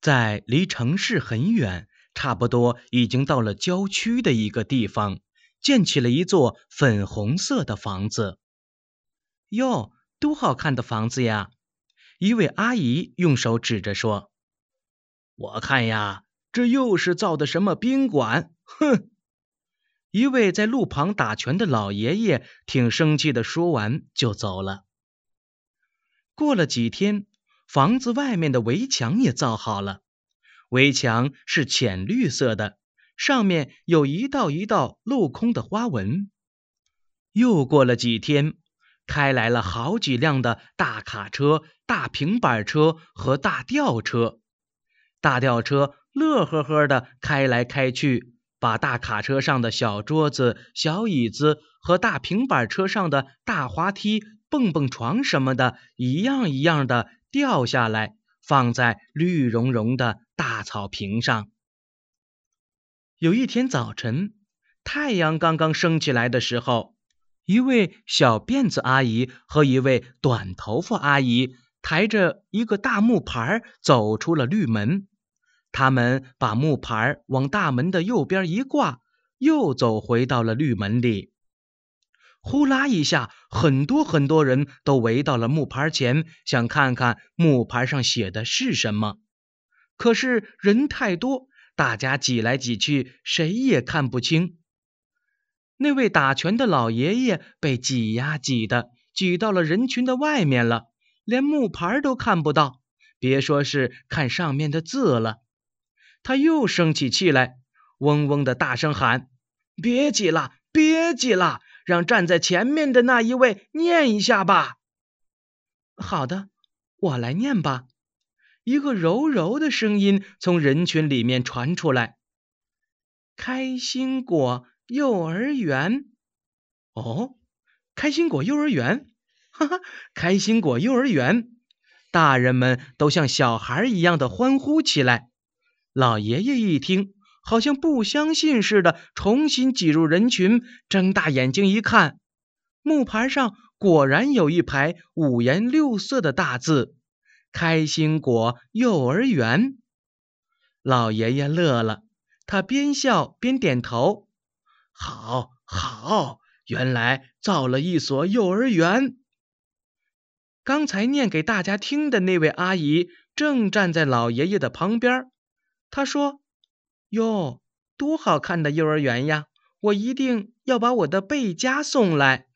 在离城市很远，差不多已经到了郊区的一个地方，建起了一座粉红色的房子。哟，多好看的房子呀！一位阿姨用手指着说：“我看呀，这又是造的什么宾馆？哼！”一位在路旁打拳的老爷爷挺生气的说完就走了。过了几天，房子外面的围墙也造好了，围墙是浅绿色的，上面有一道一道镂空的花纹。又过了几天，开来了好几辆的大卡车、大平板车和大吊车。大吊车乐呵呵地开来开去，把大卡车上的小桌子、小椅子和大平板车上的大滑梯、蹦蹦床什么的，一样一样的掉下来，放在绿茸茸的大草坪上。有一天早晨，太阳刚刚升起来的时候，一位小辫子阿姨和一位短头发阿姨抬着一个大木牌走出了绿门。他们把木牌往大门的右边一挂，又走回到了绿门里。呼啦一下，很多人都围到了木牌前，想看看木牌上写的是什么。可是人太多，大家挤来挤去，谁也看不清。那位打拳的老爷爷被挤呀挤的，挤到了人群的外面了，连木牌都看不到，别说是看上面的字了。他又生起气来，嗡嗡的大声喊：“别挤了，别挤了，让站在前面的那一位念一下吧。”好的，我来念吧。一个柔柔的声音从人群里面传出来：“开心果幼儿园。”哦，开心果幼儿园，哈哈，开心果幼儿园！大人们都像小孩一样的欢呼起来。老爷爷一听，好像不相信似的，重新挤入人群，睁大眼睛一看，木牌上果然有一排五颜六色的大字：“开心果幼儿园。”老爷爷乐了，他边笑边点头：“好，好，原来造了一所幼儿园。”刚才念给大家听的那位阿姨正站在老爷爷的旁边，她说：“哟，多好看的幼儿园呀！我一定要把我的贝佳送来。”